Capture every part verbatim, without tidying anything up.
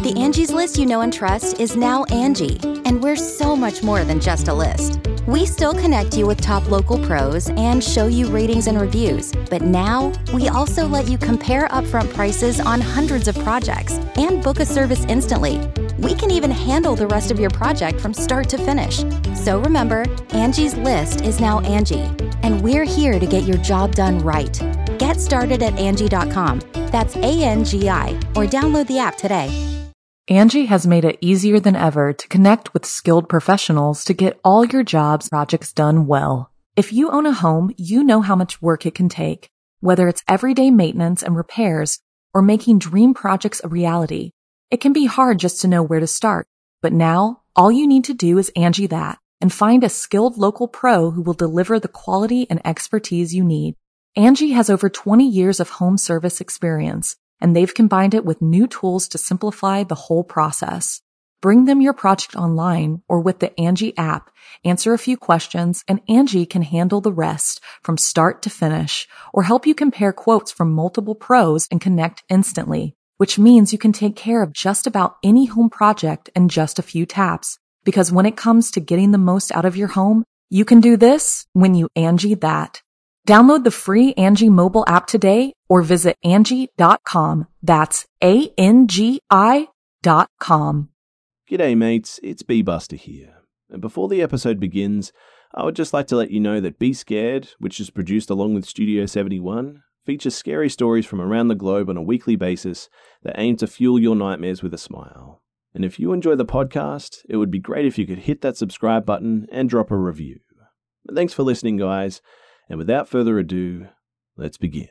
The Angie's List you know and trust is now Angie, and we're so much more than just a list. We still connect you with top local pros and show you ratings and reviews, but now we also let you compare upfront prices on hundreds of projects and book a service instantly. We can even handle the rest of your project from start to finish. So remember, Angie's List is now Angie, and we're here to get your job done right. Get started at Angie dot com. That's A N G I, or download the app today. Angie has made it easier than ever to connect with skilled professionals to get all your jobs projects done well. If you own a home, you know how much work it can take, whether it's everyday maintenance and repairs or making dream projects a reality. It can be hard just to know where to start, but now all you need to do is Angie that and find a skilled local pro who will deliver the quality and expertise you need. Angie has over twenty years of home service experience, and they've combined it with new tools to simplify the whole process. Bring them your project online or with the Angie app, answer a few questions, and Angie can handle the rest from start to finish, or help you compare quotes from multiple pros and connect instantly, which means you can take care of just about any home project in just a few taps. Because when it comes to getting the most out of your home, you can do this when you Angie that. Download the free Angie mobile app today or visit Angie dot com. That's A N G I dot com. G'day mates, it's B-Buster here. And before the episode begins, I would just like to let you know that Be Scared, which is produced along with Studio seventy-one, features scary stories from around the globe on a weekly basis that aim to fuel your nightmares with a smile. And if you enjoy the podcast, it would be great if you could hit that subscribe button and drop a review. But thanks for listening, guys. And without further ado, let's begin.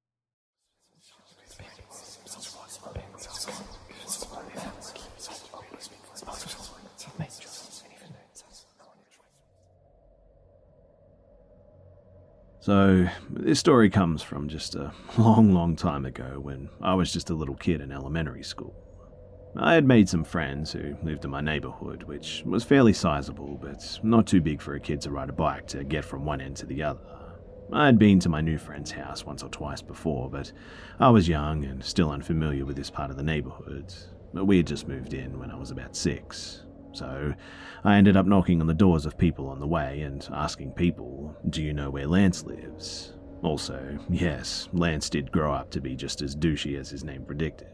So, this story comes from just a long, long time ago when I was just a little kid in elementary school. I had made some friends who lived in my neighborhood, which was fairly sizable, but not too big for a kid to ride a bike to get from one end to the other. I had been to my new friend's house once or twice before, but I was young and still unfamiliar with this part of the neighborhood. We had just moved in when I was about six. So I ended up knocking on the doors of people on the way and asking people, "Do you know where Lance lives?" Also, yes, Lance did grow up to be just as douchey as his name predicted.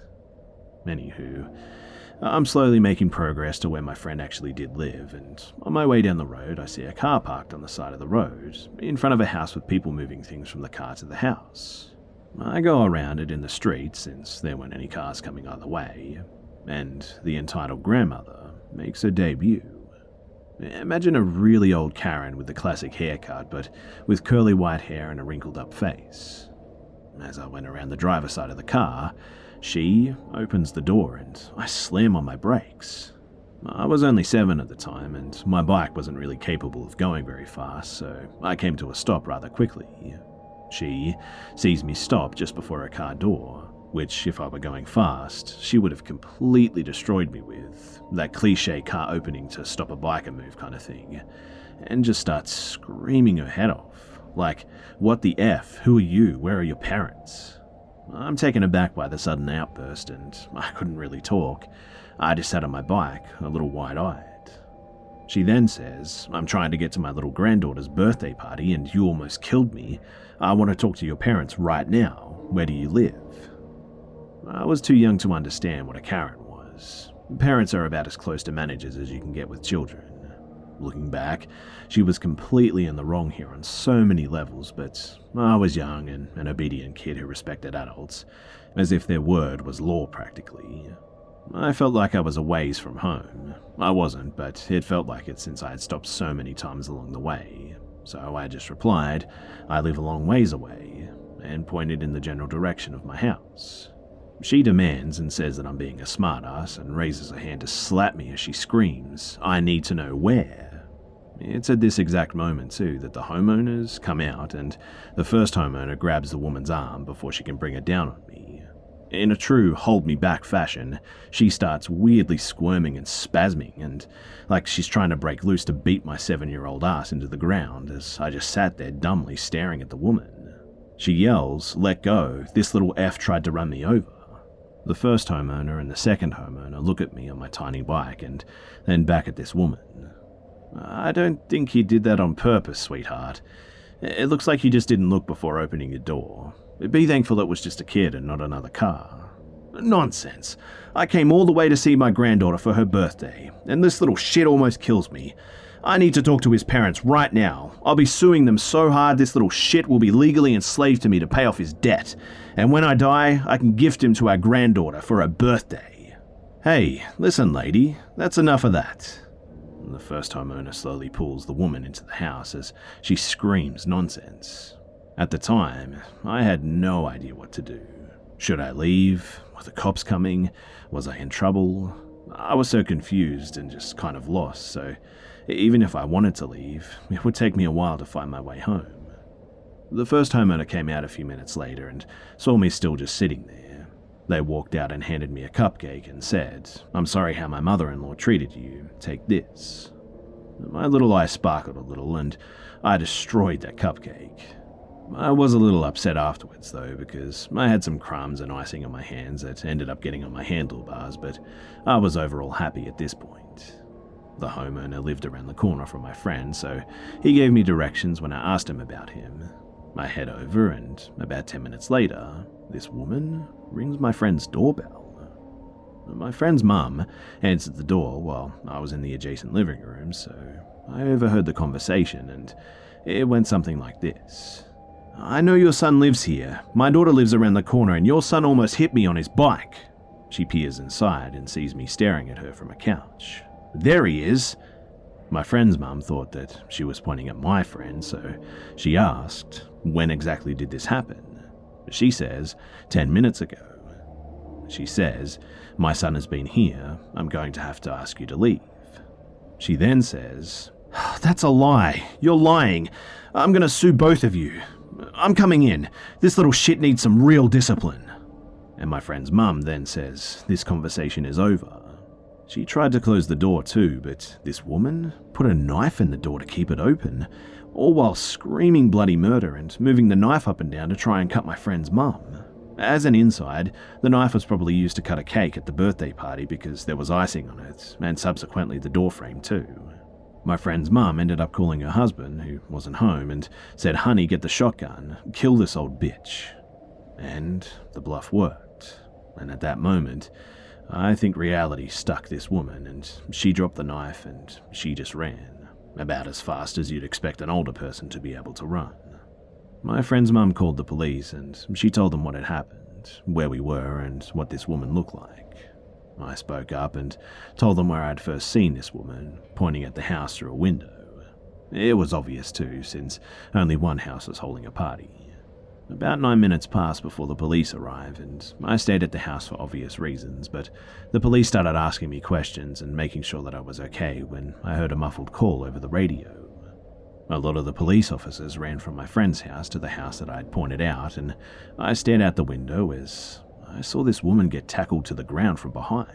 Anywho, I'm slowly making progress to where my friend actually did live, and on my way down the road, I see a car parked on the side of the road, in front of a house with people moving things from the car to the house. I go around it in the street, since there weren't any cars coming either way, and the entitled grandmother makes her debut. Imagine a really old Karen with the classic haircut, but with curly white hair and a wrinkled up face. As I went around the driver's side of the car, she opens the door and I slam on my brakes. I was only seven at the time and my bike wasn't really capable of going very fast, so I came to a stop rather quickly. She sees me stop just before her car door, which if I were going fast, she would have completely destroyed me with, that cliche car opening to stop a biker move kind of thing, and just starts screaming her head off, like, "What the F? Who are you? Where are your parents?" I'm taken aback by the sudden outburst and I couldn't really talk. I just sat on my bike, a little wide-eyed. She then says, "I'm trying to get to my little granddaughter's birthday party and you almost killed me. I want to talk to your parents right now. Where do you live?" I was too young to understand what a Karen was. Parents are about as close to managers as you can get with children. Looking back, she was completely in the wrong here on so many levels, but I was young and an obedient kid who respected adults, as if their word was law practically. I felt like I was a ways from home. I wasn't, but it felt like it since I had stopped so many times along the way. So I just replied, "I live a long ways away," and pointed in the general direction of my house. She demands and says that I'm being a smartass and raises a hand to slap me as she screams, "I need to know where." It's at this exact moment too that the homeowners come out and the first homeowner grabs the woman's arm before she can bring her down on me. In a true hold me back fashion, she starts weirdly squirming and spasming and like she's trying to break loose to beat my seven-year-old ass into the ground as I just sat there dumbly staring at the woman. She yells, "Let go, this little F tried to run me over." The first homeowner and the second homeowner look at me on my tiny bike and then back at this woman. I don't think he did that on purpose, sweetheart. It looks like he just didn't look before opening the door. Be thankful it was just a kid and not another car. Nonsense. I came all the way to see my granddaughter for her birthday, and this little shit almost kills me. I need to talk to his parents right now. I'll be suing them so hard this little shit will be legally enslaved to me to pay off his debt. And when I die, I can gift him to our granddaughter for her birthday. Hey, listen, lady, that's enough of that. The first homeowner slowly pulls the woman into the house as she screams nonsense. At the time, I had no idea what to do. Should I leave? Were the cops coming? Was I in trouble? I was so confused and just kind of lost, so even if I wanted to leave, it would take me a while to find my way home. The first homeowner came out a few minutes later and saw me still just sitting there. They walked out and handed me a cupcake and said, "I'm sorry how my mother-in-law treated you. Take this." My little eye sparkled a little and I destroyed that cupcake. I was a little upset afterwards though, because I had some crumbs and icing on my hands that ended up getting on my handlebars, but I was overall happy at this point. The homeowner lived around the corner from my friend, so he gave me directions when I asked him about him. I head over and about ten minutes later, this woman rings my friend's doorbell. My friend's mum answered the door while I was in the adjacent living room, so I overheard the conversation and it went something like this. "I know your son lives here. My daughter lives around the corner and your son almost hit me on his bike." She peers inside and sees me staring at her from a couch. "There he is." My friend's mum thought that she was pointing at my friend, so she asked, "When exactly did this happen?" She says, ten minutes ago. She says, "My son has been here. I'm going to have to ask you to leave." She then says, "That's a lie. You're lying. I'm going to sue both of you. I'm coming in. This little shit needs some real discipline." And my friend's mum then says, "This conversation is over." She tried to close the door too, but this woman put a knife in the door to keep it open, all while screaming bloody murder and moving the knife up and down to try and cut my friend's mum. As an inside, the knife was probably used to cut a cake at the birthday party because there was icing on it, and subsequently the door frame too. My friend's mum ended up calling her husband, who wasn't home, and said, "Honey, get the shotgun, kill this old bitch." And the bluff worked. And at that moment, I think reality stuck this woman, and she dropped the knife and she just ran, about as fast as you'd expect an older person to be able to run. My friend's mum called the police and she told them what had happened, where we were and what this woman looked like. I spoke up and told them where I'd first seen this woman, pointing at the house through a window. It was obvious too, since only one house was holding a party. About nine minutes passed before the police arrived, and I stayed at the house for obvious reasons, but the police started asking me questions and making sure that I was okay when I heard a muffled call over the radio. A lot of the police officers ran from my friend's house to the house that I'd pointed out, and I stared out the window as I saw this woman get tackled to the ground from behind.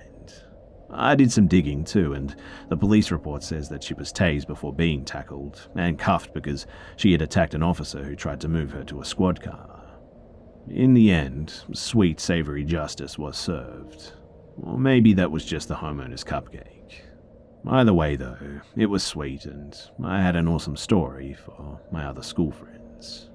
I did some digging too, and the police report says that she was tased before being tackled and cuffed because she had attacked an officer who tried to move her to a squad car. In the end, sweet, savory justice was served. Or maybe that was just the homeowner's cupcake. Either way though, it was sweet and I had an awesome story for my other school friends.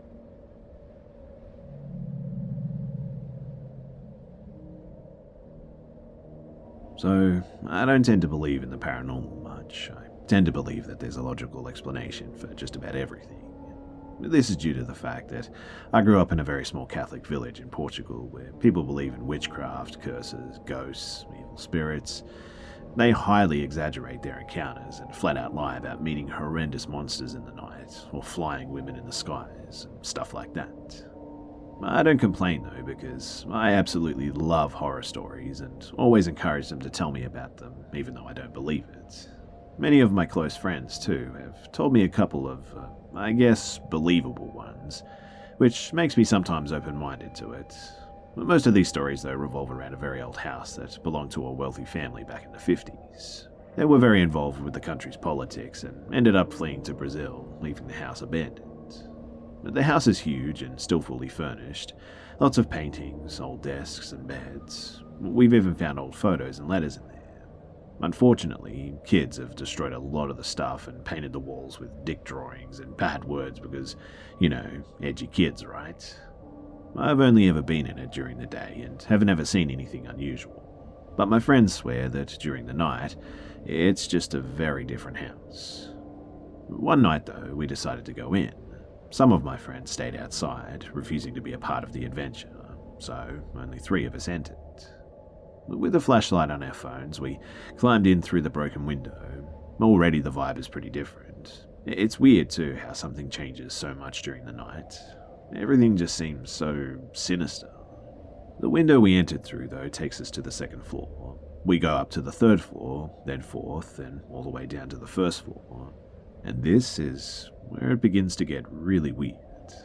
So, I don't tend to believe in the paranormal much. I tend to believe that there's a logical explanation for just about everything. This is due to the fact that I grew up in a very small Catholic village in Portugal where people believe in witchcraft, curses, ghosts, evil spirits. They highly exaggerate their encounters and flat out lie about meeting horrendous monsters in the night or flying women in the skies and stuff like that. I don't complain though, because I absolutely love horror stories and always encourage them to tell me about them, even though I don't believe it. Many of my close friends too have told me a couple of, uh, I guess, believable ones, which makes me sometimes open-minded to it. Most of these stories though revolve around a very old house that belonged to a wealthy family back in the fifties. They were very involved with the country's politics and ended up fleeing to Brazil, leaving the house abandoned. The house is huge and still fully furnished. Lots of paintings, old desks and beds. We've even found old photos and letters in there. Unfortunately, kids have destroyed a lot of the stuff and painted the walls with dick drawings and bad words because, you know, edgy kids, right? I've only ever been in it during the day and haven't ever seen anything unusual. But my friends swear that during the night, it's just a very different house. One night, though, we decided to go in. Some of my friends stayed outside, refusing to be a part of the adventure, so only three of us entered. With a flashlight on our phones, we climbed in through the broken window. Already the vibe is pretty different. It's weird too how something changes so much during the night. Everything just seems so sinister. The window we entered through, though, takes us to the second floor. We go up to the third floor, then fourth, and all the way down to the first floor. And this is where it begins to get really weird.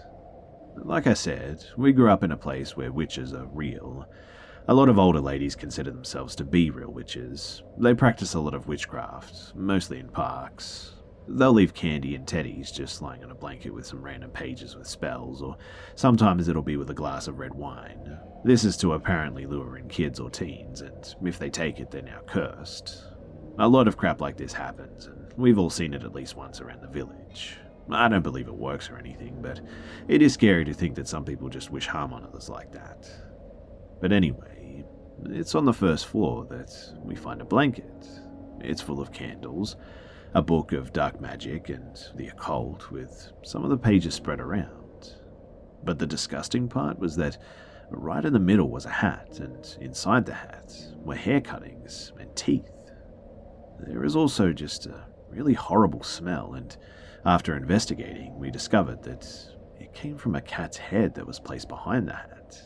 Like I said, we grew up in a place where witches are real. A lot of older ladies consider themselves to be real witches. They practice a lot of witchcraft, mostly in parks. They'll leave candy and teddies just lying on a blanket with some random pages with spells, or sometimes it'll be with a glass of red wine. This is to apparently lure in kids or teens, and if they take it, they're now cursed. A lot of crap like this happens, and we've all seen it at least once around the village. I don't believe it works or anything, but it is scary to think that some people just wish harm on others like that. But anyway, it's on the first floor that we find a blanket. It's full of candles, a book of dark magic and the occult with some of the pages spread around. But the disgusting part was that right in the middle was a hat, and inside the hat were hair cuttings and teeth. There is also just a really horrible smell, and after investigating, we discovered that it came from a cat's head that was placed behind the hat.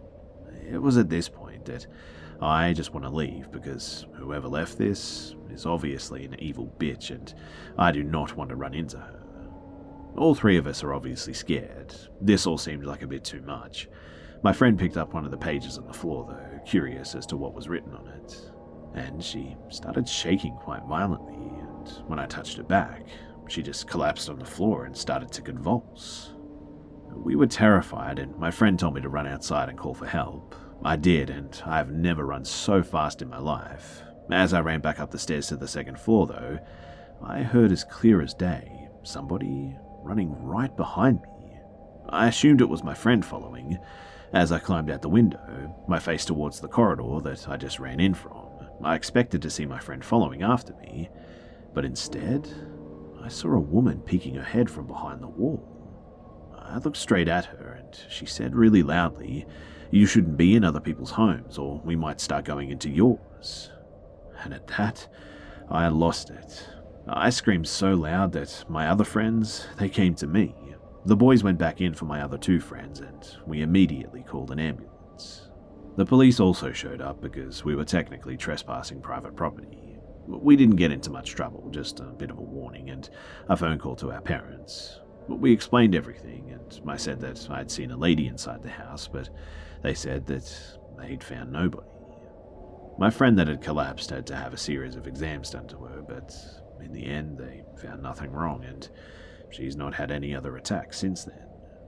It was at this point that I just want to leave, because whoever left this is obviously an evil bitch, and I do not want to run into her. All three of us are obviously scared. This all seemed like a bit too much. My friend picked up one of the pages on the floor, though, curious as to what was written on it, and she started shaking quite violently, and when I touched her back, she just collapsed on the floor and started to convulse. We were terrified, and my friend told me to run outside and call for help. I did, and I have never run so fast in my life. As I ran back up the stairs to the second floor, though, I heard as clear as day somebody running right behind me. I assumed it was my friend following. As I climbed out the window, my face towards the corridor that I just ran in from, I expected to see my friend following after me, but instead, I saw a woman peeking her head from behind the wall. I looked straight at her, and she said really loudly, "You shouldn't be in other people's homes, or we might start going into yours." And at that, I lost it. I screamed so loud that my other friends, they came to me. The boys went back in for my other two friends, and we immediately called an ambulance. The police also showed up because we were technically trespassing private property. We didn't get into much trouble, just a bit of a warning and a phone call to our parents. We explained everything, and I said that I'd seen a lady inside the house, but they said that they'd found nobody. My friend that had collapsed had to have a series of exams done to her, but in the end they found nothing wrong, and she's not had any other attacks since then.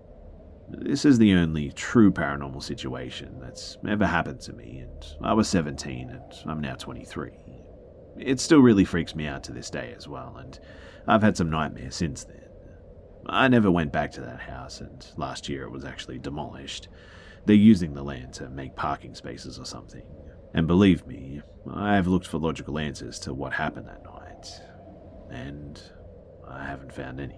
This is the only true paranormal situation that's ever happened to me, and I was seventeen and I'm now twenty-three. It still really freaks me out to this day as well, and I've had some nightmares since then. I never went back to that house, and last year it was actually demolished. They're using the land to make parking spaces or something. And believe me, I have looked for logical answers to what happened that night, and I haven't found any.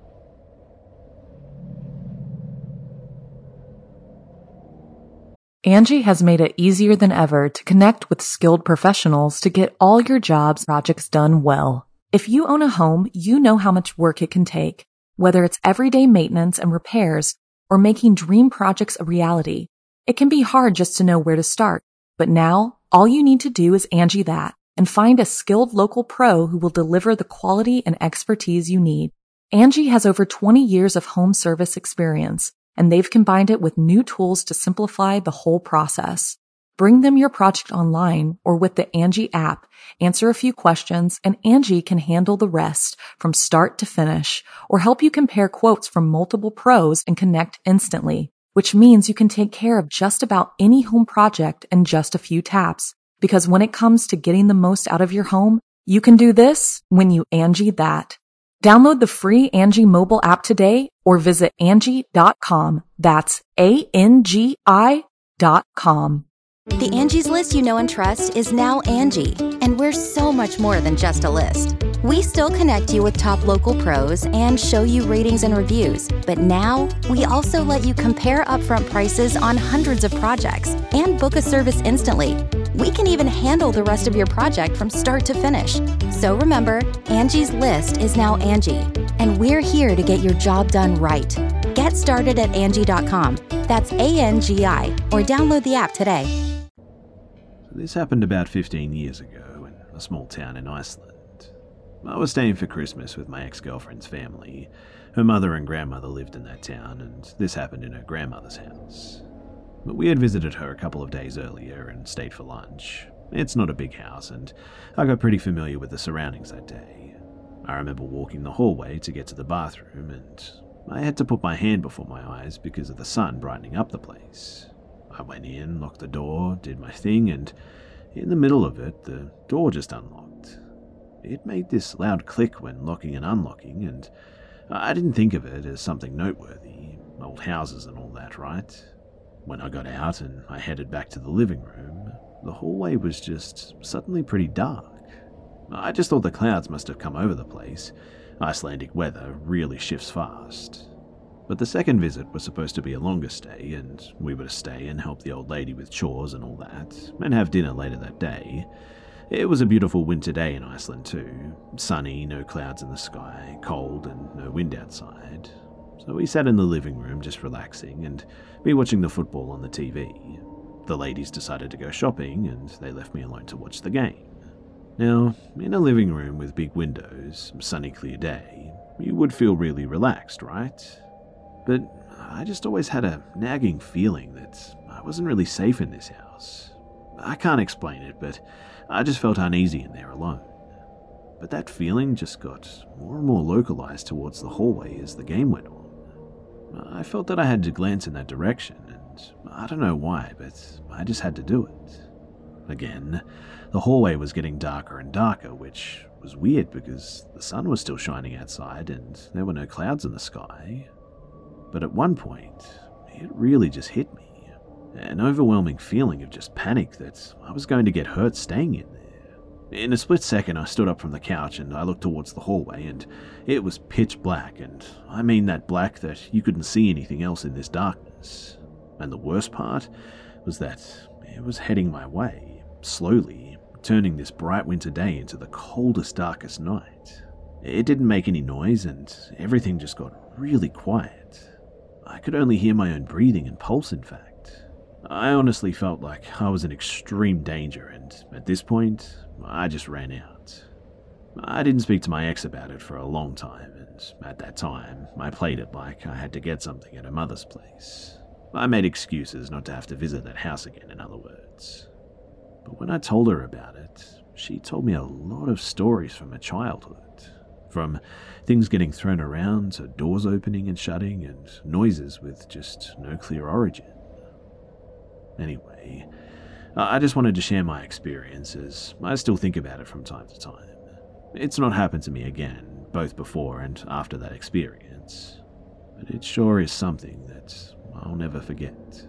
Angie has made it easier than ever to connect with skilled professionals to get all your jobs projects done well. If you own a home, you know how much work it can take, whether it's everyday maintenance and repairs or making dream projects a reality. It can be hard just to know where to start, but now all you need to do is Angie that and find a skilled local pro who will deliver the quality and expertise you need. Angie has over twenty years of home service experience, and they've combined it with new tools to simplify the whole process. Bring them your project online or with the Angie app, answer a few questions, and Angie can handle the rest from start to finish or help you compare quotes from multiple pros and connect instantly, which means you can take care of just about any home project in just a few taps. Because when it comes to getting the most out of your home, you can do this when you Angie that. Download the free Angie mobile app today or visit Angie dot com. That's A N G I dot com. The Angie's List you know and trust is now Angie, and we're so much more than just a list. We still connect you with top local pros and show you ratings and reviews, but now we also let you compare upfront prices on hundreds of projects and book a service instantly. We can even handle the rest of your project from start to finish. So remember, Angie's List is now Angie, and we're here to get your job done right. Get started at Angie dot com. That's A N G I, or download the app today. This happened about fifteen years ago in a small town in Iceland. I was staying for Christmas with my ex-girlfriend's family. Her mother and grandmother lived in that town, and this happened in her grandmother's house. But we had visited her a couple of days earlier and stayed for lunch. It's not a big house, and I got pretty familiar with the surroundings that day. I remember walking the hallway to get to the bathroom, and I had to put my hand before my eyes because of the sun brightening up the place. I went in, locked the door, did my thing, and in the middle of it, the door just unlocked. It made this loud click when locking and unlocking, and I didn't think of it as something noteworthy. Old houses and all that, right? When I got out and I headed back to the living room, the hallway was just suddenly pretty dark. I just thought the clouds must have come over the place. Icelandic weather really shifts fast. But the second visit was supposed to be a longer stay, and we were to stay and help the old lady with chores and all that, and have dinner later that day. It was a beautiful winter day in Iceland too. Sunny, no clouds in the sky, cold and no wind outside. So we sat in the living room just relaxing and me watching the football on the T V. The ladies decided to go shopping and they left me alone to watch the game. Now, in a living room with big windows, sunny clear day, you would feel really relaxed, right? But I just always had a nagging feeling that I wasn't really safe in this house. I can't explain it, but I just felt uneasy in there alone. But that feeling just got more and more localized towards the hallway as the game went on. I felt that I had to glance in that direction, and I don't know why, but I just had to do it. Again, the hallway was getting darker and darker, which was weird because the sun was still shining outside and there were no clouds in the sky. But at one point, it really just hit me. An overwhelming feeling of just panic that I was going to get hurt staying in there. In a split second, I stood up from the couch and I looked towards the hallway, and it was pitch black, and I mean that black that you couldn't see anything else in this darkness. And the worst part was that it was heading my way, slowly, turning this bright winter day into the coldest, darkest night. It didn't make any noise, and everything just got really quiet. I could only hear my own breathing and pulse, in fact. I honestly felt like I was in extreme danger, and at this point, I just ran out. I didn't speak to my ex about it for a long time, and at that time, I played it like I had to get something at her mother's place. I made excuses not to have to visit that house again, in other words. But when I told her about it, she told me a lot of stories from her childhood. From things getting thrown around to doors opening and shutting and noises with just no clear origin. Anyway, I just wanted to share my experiences. I still think about it from time to time. It's not happened to me again, both before and after that experience. But it sure is something that I'll never forget.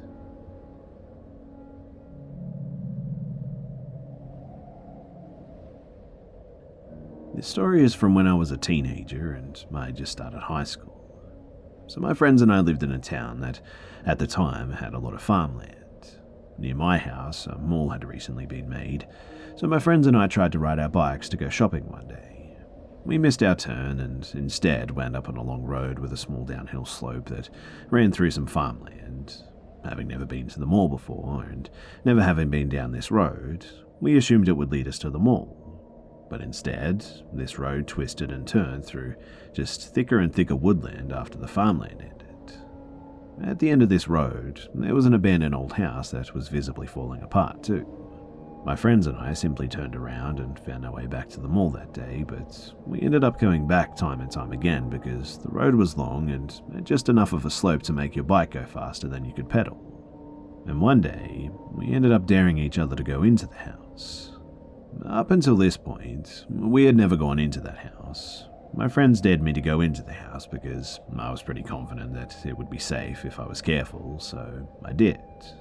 This story is from when I was a teenager and I just started high school. So my friends and I lived in a town that, at the time, had a lot of farmland. Near my house, a mall had recently been made, so my friends and I tried to ride our bikes to go shopping one day. We missed our turn and instead wound up on a long road with a small downhill slope that ran through some farmland. Having never been to the mall before and never having been down this road, we assumed it would lead us to the mall. But instead, this road twisted and turned through just thicker and thicker woodland after the farmland ended. At the end of this road, there was an abandoned old house that was visibly falling apart too. My friends and I simply turned around and found our way back to the mall that day, but we ended up going back time and time again because the road was long and just enough of a slope to make your bike go faster than you could pedal. And one day, we ended up daring each other to go into the house. Up until this point, we had never gone into that house. My friends dared me to go into the house because I was pretty confident that it would be safe if I was careful, so I did.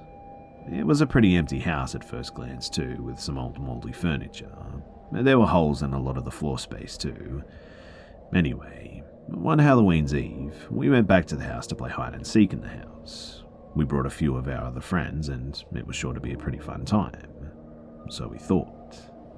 It was a pretty empty house at first glance too, with some old mouldy furniture. There were holes in a lot of the floor space too. Anyway, one Halloween's Eve, we went back to the house to play hide and seek in the house. We brought a few of our other friends and it was sure to be a pretty fun time. So we thought.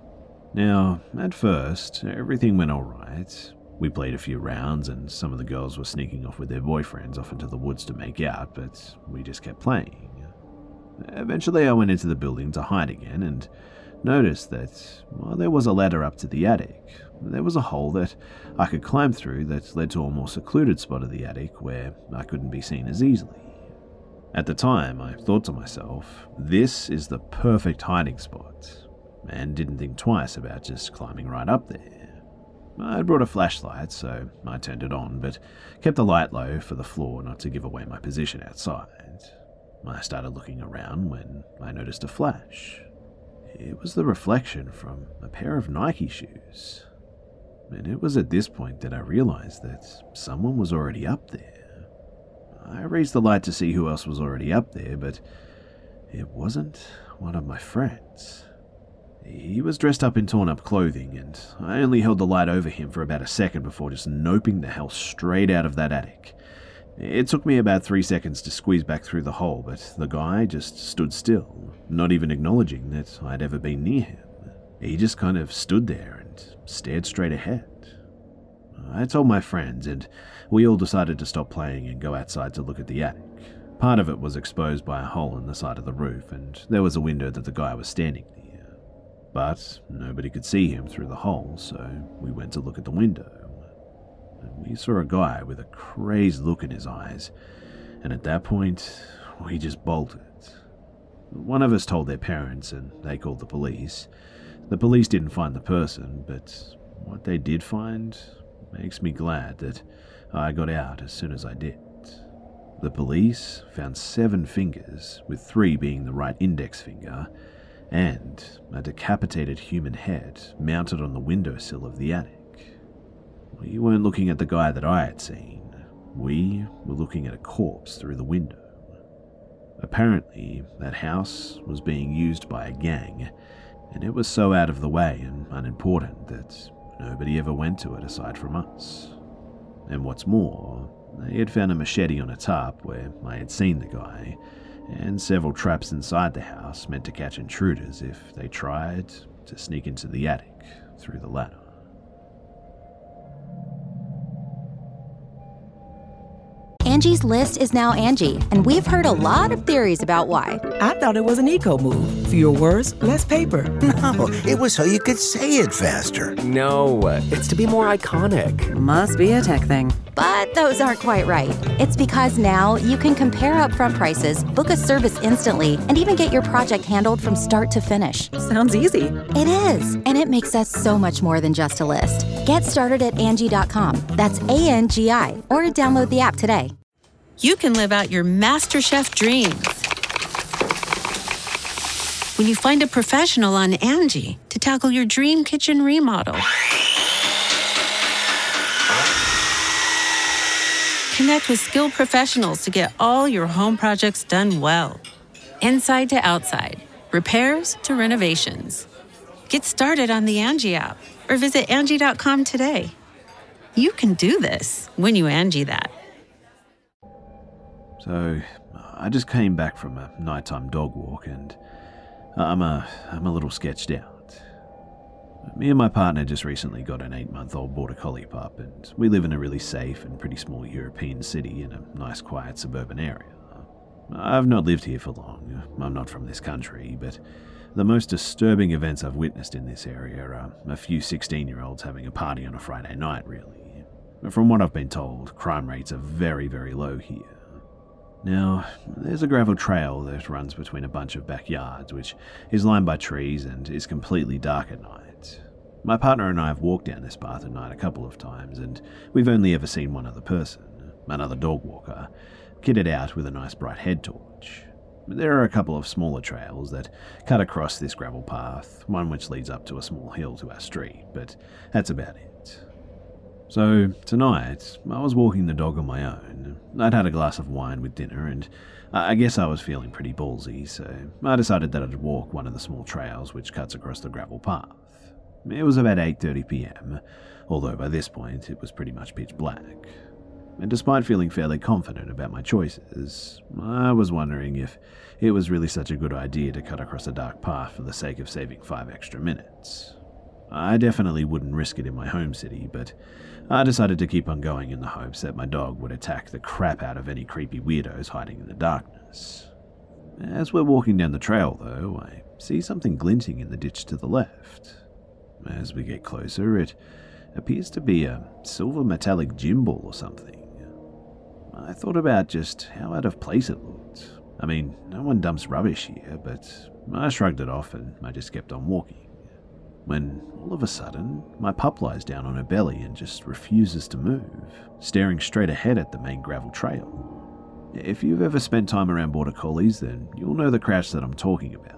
Now, at first, everything went alright. We played a few rounds and some of the girls were sneaking off with their boyfriends off into the woods to make out, but we just kept playing. Eventually I went into the building to hide again and noticed that while there was a ladder up to the attic, there was a hole that I could climb through that led to a more secluded spot of the attic where I couldn't be seen as easily. At the time, I thought to myself, this is the perfect hiding spot, and didn't think twice about just climbing right up there. I'd brought a flashlight, so I turned it on, but kept the light low for the floor not to give away my position outside. I started looking around when I noticed a flash. It was the reflection from a pair of Nike shoes. And it was at this point that I realized that someone was already up there. I raised the light to see who else was already up there, but it wasn't one of my friends. He was dressed up in torn-up clothing, and I only held the light over him for about a second before just noping the hell straight out of that attic. It took me about three seconds to squeeze back through the hole, but the guy just stood still, not even acknowledging that I'd ever been near him. He just kind of stood there and stared straight ahead. I told my friends, and we all decided to stop playing and go outside to look at the attic. Part of it was exposed by a hole in the side of the roof, and there was a window that the guy was standing near. But nobody could see him through the hole, so we went to look at the window. And we saw a guy with a crazed look in his eyes, and at that point, we just bolted. One of us told their parents, and they called the police. The police didn't find the person, but what they did find makes me glad that I got out as soon as I did. The police found seven fingers, with three being the right index finger, and a decapitated human head mounted on the windowsill of the attic. We weren't looking at the guy that I had seen. We were looking at a corpse through the window. Apparently, that house was being used by a gang, and it was so out of the way and unimportant that nobody ever went to it aside from us. And what's more, they had found a machete on a tarp where I had seen the guy, and several traps inside the house meant to catch intruders if they tried to sneak into the attic through the ladder. Angie's List is now Angie, and we've heard a lot of theories about why. I thought it was an eco move. Fewer words, less paper. No, it was so you could say it faster. No, it's to be more iconic. Must be a tech thing. But those aren't quite right. It's because now you can compare upfront prices, book a service instantly, and even get your project handled from start to finish. Sounds easy. It is, and it makes us so much more than just a list. Get started at Angie dot com. That's A N G I, or download the app today. You can live out your MasterChef dreams when you find a professional on Angie to tackle your dream kitchen remodel. Connect with skilled professionals to get all your home projects done well. Inside to outside, repairs to renovations. Get started on the Angie app or visit Angie dot com today. You can do this when you Angie that. So, I just came back from a nighttime dog walk and I'm a, I'm a little sketched out. Me and my partner just recently got an eight-month-old border collie pup, and we live in a really safe and pretty small European city in a nice quiet suburban area. I've not lived here for long, I'm not from this country, but the most disturbing events I've witnessed in this area are a few sixteen-year-olds having a party on a Friday night, really. From what I've been told, crime rates are very, very low here. Now, there's a gravel trail that runs between a bunch of backyards, which is lined by trees and is completely dark at night. My partner and I have walked down this path at night a couple of times, and we've only ever seen one other person, another dog walker, kitted out with a nice bright head torch. There are a couple of smaller trails that cut across this gravel path, one which leads up to a small hill to our street, but that's about it. So, tonight, I was walking the dog on my own. I'd had a glass of wine with dinner, and I guess I was feeling pretty ballsy, so I decided that I'd walk one of the small trails which cuts across the gravel path. It was about eight thirty p.m, although by this point it was pretty much pitch black. And despite feeling fairly confident about my choices, I was wondering if it was really such a good idea to cut across a dark path for the sake of saving five extra minutes. I definitely wouldn't risk it in my home city, but I decided to keep on going in the hopes that my dog would attack the crap out of any creepy weirdos hiding in the darkness. As we're walking down the trail, though, I see something glinting in the ditch to the left. As we get closer, it appears to be a silver metallic gym ball or something. I thought about just how out of place it looked. I mean, no one dumps rubbish here, but I shrugged it off and I just kept on walking. When, all of a sudden, my pup lies down on her belly and just refuses to move, staring straight ahead at the main gravel trail. If you've ever spent time around border collies, then you'll know the crouch that I'm talking about.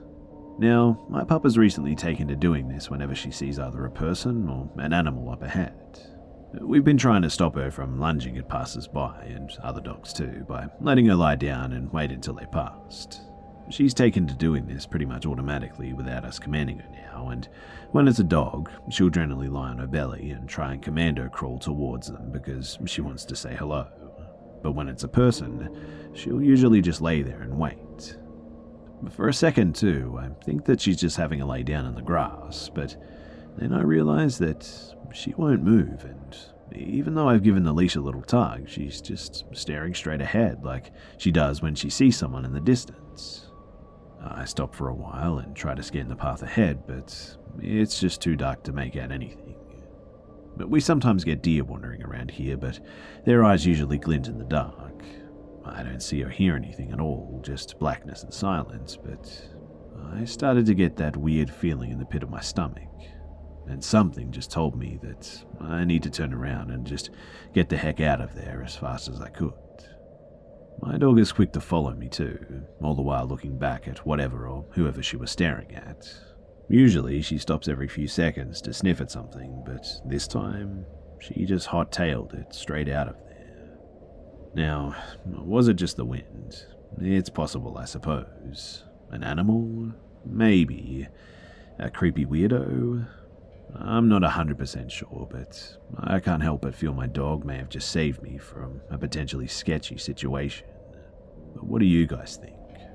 Now, my pup has recently taken to doing this whenever she sees either a person or an animal up ahead. We've been trying to stop her from lunging at passers-by, and other dogs too, by letting her lie down and wait until they passed. She's taken to doing this pretty much automatically without us commanding her now, and when it's a dog, she'll generally lie on her belly and try and commando crawl towards them because she wants to say hello. But when it's a person, she'll usually just lay there and wait. For a second too, I think that she's just having a lay down in the grass, but then I realize that she won't move, and even though I've given the leash a little tug, she's just staring straight ahead like she does when she sees someone in the distance. I stop for a while and try to scan the path ahead, but it's just too dark to make out anything. But we sometimes get deer wandering around here, but their eyes usually glint in the dark. I don't see or hear anything at all, just blackness and silence, but I started to get that weird feeling in the pit of my stomach, and something just told me that I need to turn around and just get the heck out of there as fast as I could. My dog is quick to follow me too, all the while looking back at whatever or whoever she was staring at. Usually she stops every few seconds to sniff at something, but this time she just hot-tailed it straight out of there. Now, was it just the wind? It's possible, I suppose. An animal? Maybe. A creepy weirdo? I'm not one hundred percent sure, but I can't help but feel my dog may have just saved me from a potentially sketchy situation. But what do you guys think?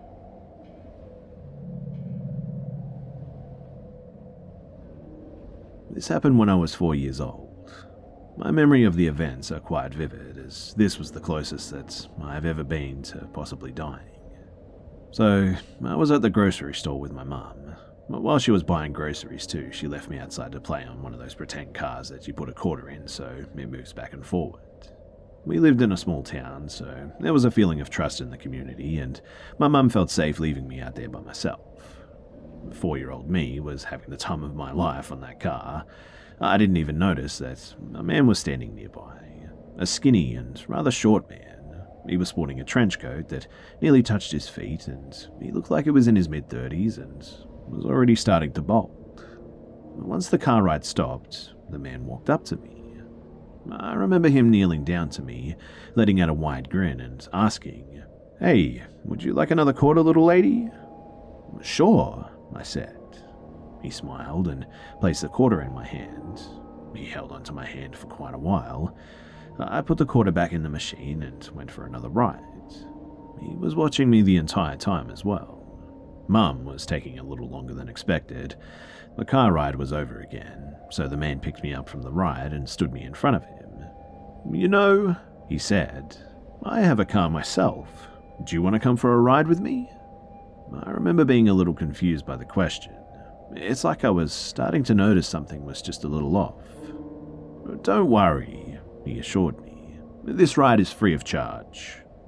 This happened when I was four years old. My memory of the events are quite vivid, as this was the closest that I've ever been to possibly dying. So, I was at the grocery store with my mum. While she was buying groceries too, she left me outside to play on one of those pretend cars that you put a quarter in so it moves back and forward. We lived in a small town, so there was a feeling of trust in the community, and my mum felt safe leaving me out there by myself. Four-year-old me was having the time of my life on that car. I didn't even notice that a man was standing nearby, a skinny and rather short man. He was sporting a trench coat that nearly touched his feet, and he looked like he was in his mid-thirties and was already starting to bolt. Once the car ride stopped, the man walked up to me. I remember him kneeling down to me, letting out a wide grin and asking, "Hey, would you like another quarter, little lady?" "Sure," I said. He smiled and placed the quarter in my hand. He held onto my hand for quite a while. I put the quarter back in the machine and went for another ride. He was watching me the entire time as well. Mum was taking a little longer than expected. The car ride was over again, so the man picked me up from the ride and stood me in front of him. "You know," he said, "I have a car myself. Do you want to come for a ride with me?" I remember being a little confused by the question. It's like I was starting to notice something was just a little off. "Don't worry," he assured me. "This ride is free of charge."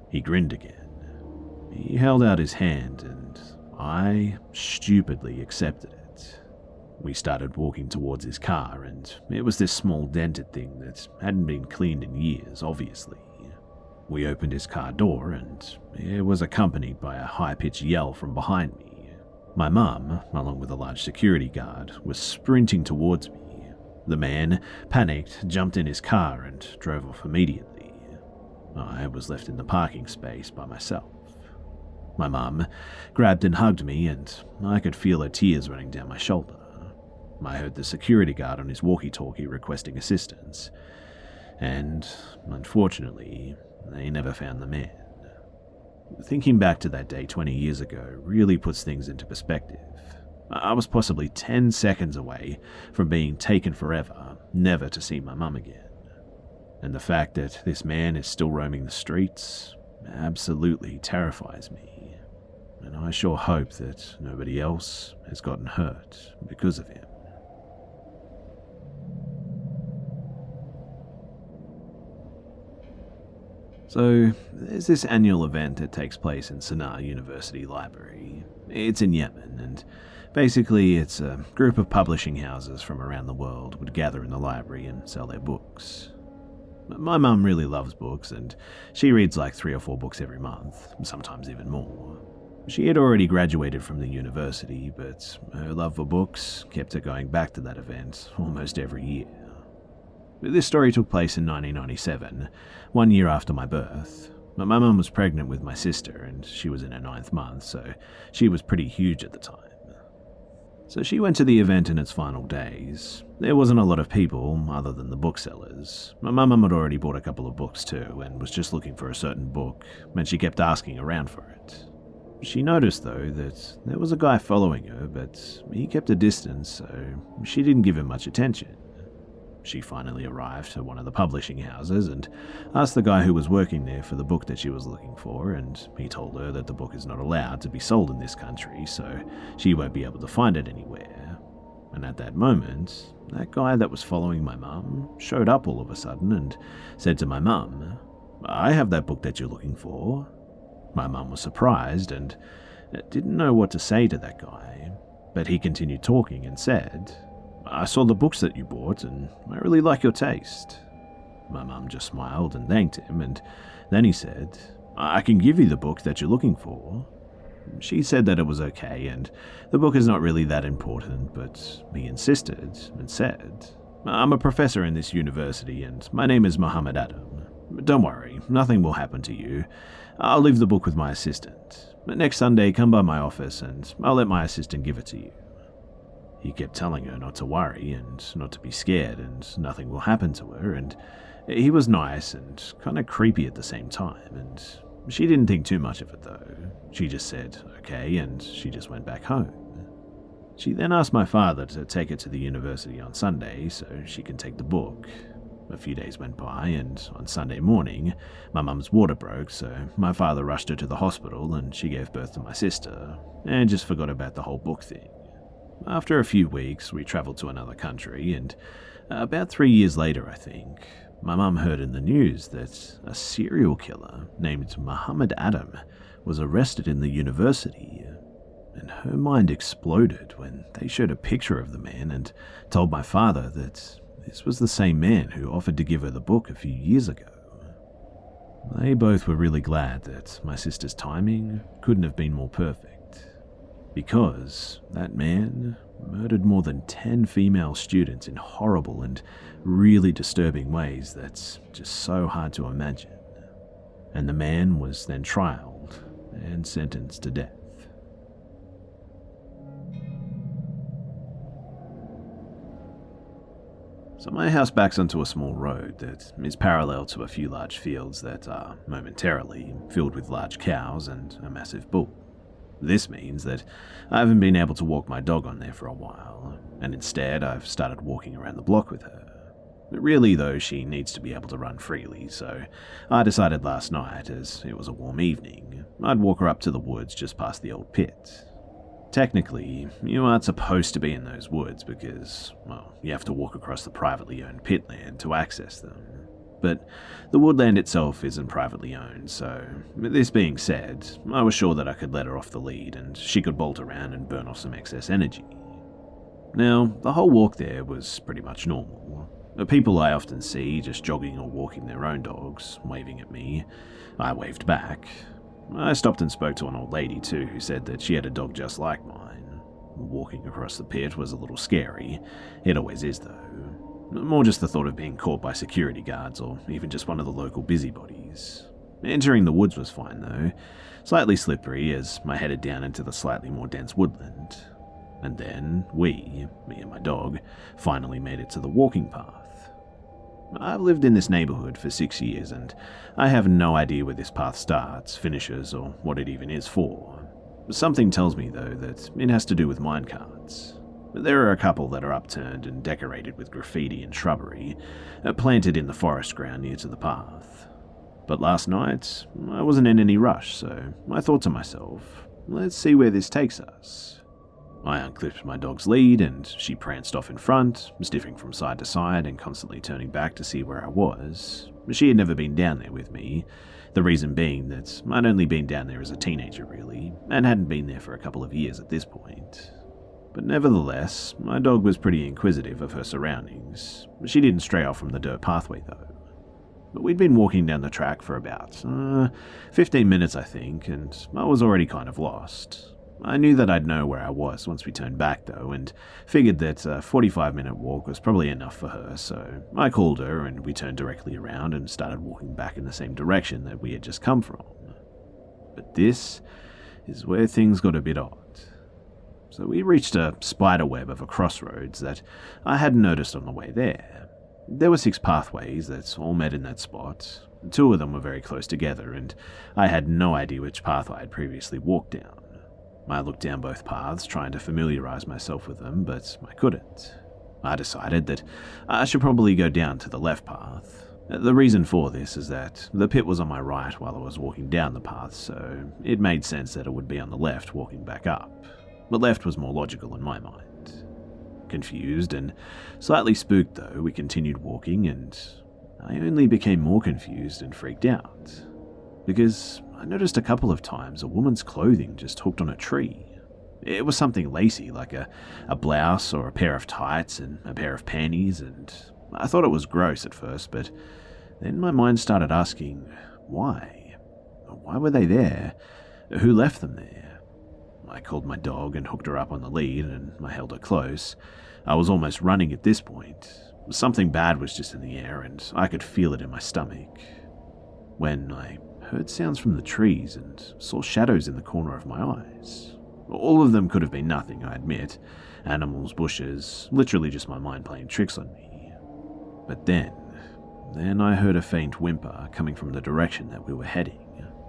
He grinned again. He held out his hand and I stupidly accepted it. We started walking towards his car, and it was this small dented thing that hadn't been cleaned in years, obviously. We opened his car door and it was accompanied by a high-pitched yell from behind me. My mum, along with a large security guard, was sprinting towards me. The man, panicked, jumped in his car and drove off immediately. I was left in the parking space by myself. My mum grabbed and hugged me, and I could feel her tears running down my shoulder. I heard the security guard on his walkie-talkie requesting assistance, and unfortunately, they never found the man. Thinking back to that day twenty years ago really puts things into perspective. I was possibly ten seconds away from being taken forever, never to see my mum again. And the fact that this man is still roaming the streets absolutely terrifies me. And I sure hope that nobody else has gotten hurt because of him. So, there's this annual event that takes place in Sana'a University Library. It's in Yemen, and basically it's a group of publishing houses from around the world would gather in the library and sell their books. My mum really loves books, and she reads like three or four books every month, sometimes even more. She had already graduated from the university, but her love for books kept her going back to that event almost every year. This story took place in nineteen ninety-seven, one year after my birth. My mum was pregnant with my sister, and she was in her ninth month, so she was pretty huge at the time. So she went to the event in its final days. There wasn't a lot of people, other than the booksellers. My mum had already bought a couple of books too, and was just looking for a certain book, and she kept asking around for it. She noticed, though, that there was a guy following her, but he kept a distance, so she didn't give him much attention. She finally arrived at one of the publishing houses and asked the guy who was working there for the book that she was looking for, and he told her that the book is not allowed to be sold in this country, so she won't be able to find it anywhere. And at that moment, that guy that was following my mum showed up all of a sudden and said to my mum, "I have that book that you're looking for." My mum was surprised and didn't know what to say to that guy, but he continued talking and said, "I saw the books that you bought and I really like your taste." My mum just smiled and thanked him, and then he said, "I can give you the book that you're looking for." She said that it was okay and the book is not really that important, but he insisted and said, "I'm a professor in this university and my name is Muhammad Adam. Don't worry, nothing will happen to you. I'll leave the book with my assistant. Next Sunday, come by my office and I'll let my assistant give it to you." He kept telling her not to worry and not to be scared and nothing will happen to her, and he was nice and kind of creepy at the same time, and she didn't think too much of it though. She just said, okay, and she just went back home. She then asked my father to take her to the university on Sunday so she can take the book. A few days went by, and on Sunday morning, my mum's water broke, so my father rushed her to the hospital and she gave birth to my sister, and just forgot about the whole book thing. After a few weeks, we travelled to another country, and about three years later, I think, my mum heard in the news that a serial killer named Muhammad Adam was arrested in the university, and her mind exploded when they showed a picture of the man and told my father that this was the same man who offered to give her the book a few years ago. They both were really glad that my sister's timing couldn't have been more perfect, because that man murdered more than ten female students in horrible and really disturbing ways that's just so hard to imagine. And the man was then trialed and sentenced to death. So my house backs onto a small road that is parallel to a few large fields that are, momentarily, filled with large cows and a massive bull. This means that I haven't been able to walk my dog on there for a while, and instead I've started walking around the block with her. Really though, she needs to be able to run freely, so I decided last night, as it was a warm evening, I'd walk her up to the woods just past the old pit. Technically, you aren't supposed to be in those woods because, well, you have to walk across the privately owned pit land to access them. But the woodland itself isn't privately owned, so this being said, I was sure that I could let her off the lead and she could bolt around and burn off some excess energy. Now, the whole walk there was pretty much normal. The people I often see just jogging or walking their own dogs, waving at me. I waved back. I stopped and spoke to an old lady too, who said that she had a dog just like mine. Walking across the pit was a little scary. It always is though. More just the thought of being caught by security guards or even just one of the local busybodies. Entering the woods was fine though, slightly slippery as I headed down into the slightly more dense woodland. And then we, me and my dog, finally made it to the walking path. I've lived in this neighborhood for six years and I have no idea where this path starts, finishes, or what it even is for. Something tells me though that it has to do with minecarts. There are a couple that are upturned and decorated with graffiti and shrubbery, planted in the forest ground near to the path. But last night, I wasn't in any rush, so I thought to myself, let's see where this takes us. I unclipped my dog's lead and she pranced off in front, stiffing from side to side and constantly turning back to see where I was. She had never been down there with me, the reason being that I'd only been down there as a teenager really, and hadn't been there for a couple of years at this point. But nevertheless, my dog was pretty inquisitive of her surroundings. She didn't stray off from the dirt pathway though. But we'd been walking down the track for about uh, fifteen minutes I think, and I was already kind of lost. I knew that I'd know where I was once we turned back though, and figured that a forty-five minute walk was probably enough for her, so I called her and we turned directly around and started walking back in the same direction that we had just come from. But this is where things got a bit odd. So we reached a spider web of a crossroads that I hadn't noticed on the way there. There were six pathways that all met in that spot. Two of them were very close together, and I had no idea which path I had previously walked down. I looked down both paths, trying to familiarize myself with them, but I couldn't. I decided that I should probably go down to the left path. The reason for this is that the pit was on my right while I was walking down the path, so it made sense that it would be on the left walking back up. The left was more logical in my mind. Confused and slightly spooked though, we continued walking, and I only became more confused and freaked out, because I noticed a couple of times a woman's clothing just hooked on a tree. It was something lacy, like a, a blouse or a pair of tights and a pair of panties, and I thought it was gross at first, but then my mind started asking, why? Why were they there? Who left them there? I called my dog and hooked her up on the lead, and I held her close. I was almost running at this point. Something bad was just in the air, and I could feel it in my stomach. When I heard sounds from the trees and saw shadows in the corner of my eyes. All of them could have been nothing, I admit. Animals, bushes, literally just my mind playing tricks on me. But then, then I heard a faint whimper coming from the direction that we were heading.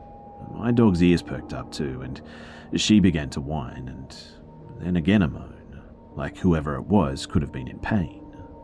My dog's ears perked up too, and she began to whine, and then again a moan, like whoever it was could have been in pain.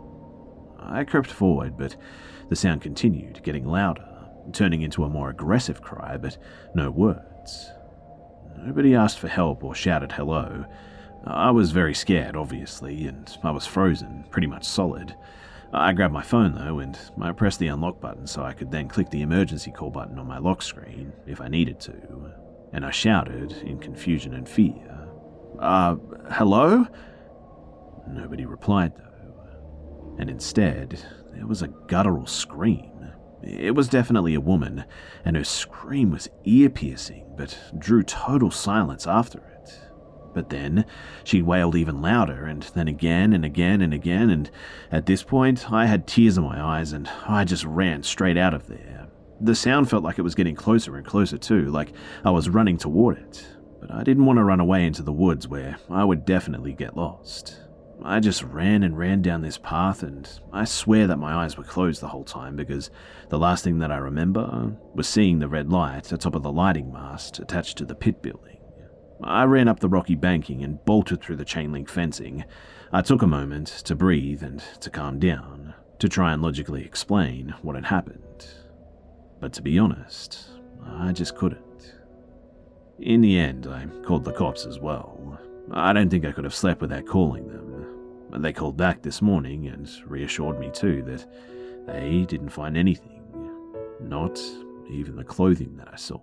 I crept forward, but the sound continued, getting louder, turning into a more aggressive cry, but no words. Nobody asked for help or shouted hello. I was very scared, obviously, and I was frozen, pretty much solid. I grabbed my phone though, and I pressed the unlock button so I could then click the emergency call button on my lock screen if I needed to, and I shouted in confusion and fear, Uh, hello? Nobody replied though, and instead there was a guttural scream. It was definitely a woman, and her scream was ear-piercing, but drew total silence after it. But then she wailed even louder, and then again and again and again, and at this point I had tears in my eyes, and I just ran straight out of there. The sound felt like it was getting closer and closer too, like I was running toward it, but I didn't want to run away into the woods where I would definitely get lost. I just ran and ran down this path, and I swear that my eyes were closed the whole time because the last thing that I remember was seeing the red light atop of the lighting mast attached to the pit building. I ran up the rocky banking and bolted through the chain link fencing. I took a moment to breathe and to calm down, to try and logically explain what had happened. But to be honest, I just couldn't. In the end, I called the cops as well. I don't think I could have slept without calling them. They called back this morning and reassured me too that They didn't find anything, not even the clothing that I saw.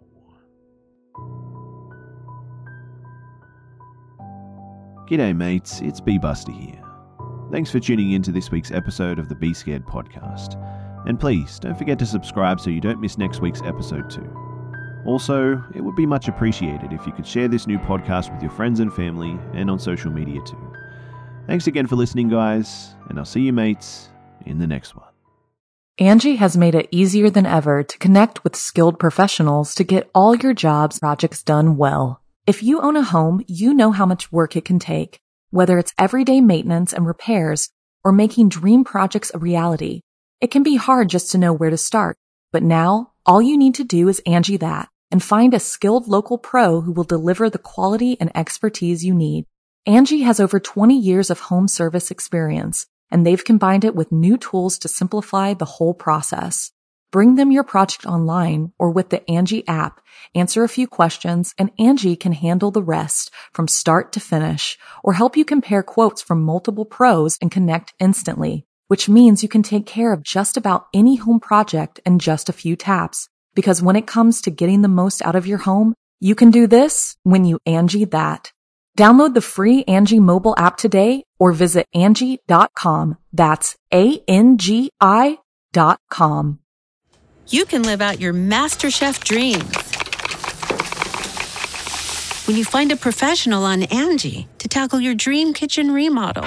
G'day mates, it's B Buster here. Thanks for tuning in to this week's episode of the Be Scared podcast. And please, don't forget to subscribe so you don't miss next week's episode too. Also, it would be much appreciated if you could share this new podcast with your friends and family and on social media too. Thanks again for listening, guys, and I'll see you mates in the next one. Angie has made it easier than ever to connect with skilled professionals to get all your jobs projects done well. If you own a home, you know how much work it can take, whether it's everyday maintenance and repairs or making dream projects a reality. It can be hard just to know where to start, but now all you need to do is Angie that and find a skilled local pro who will deliver the quality and expertise you need. Angie has over twenty years of home service experience, and they've combined it with new tools to simplify the whole process. Bring them your project online or with the Angie app, answer a few questions, and Angie can handle the rest from start to finish or help you compare quotes from multiple pros and connect instantly, which means you can take care of just about any home project in just a few taps. Because when it comes to getting the most out of your home, you can do this when you Angie that. Download the free Angie mobile app today or visit Angie dot com. That's A N G I dot com. You can live out your MasterChef dreams when you find a professional on Angie to tackle your dream kitchen remodel.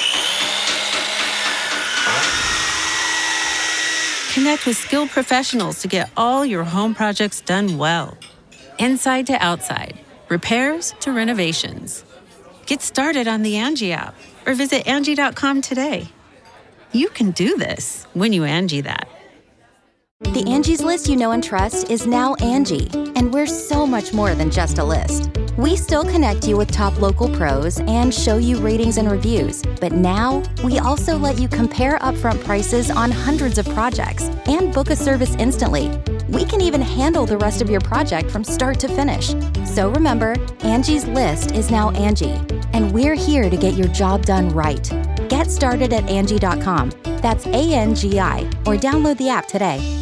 Connect with skilled professionals to get all your home projects done well. Inside to outside, repairs to renovations. Get started on the Angie app or visit Angie dot com today. You can do this when you Angie that. The Angie's List you know and trust is now Angie, and we're so much more than just a list. We still connect you with top local pros and show you ratings and reviews, but now we also let you compare upfront prices on hundreds of projects and book a service instantly. We can even handle the rest of your project from start to finish. So remember, Angie's List is now Angie, and we're here to get your job done right. Get started at Angie dot com. That's A N G I, or download the app today.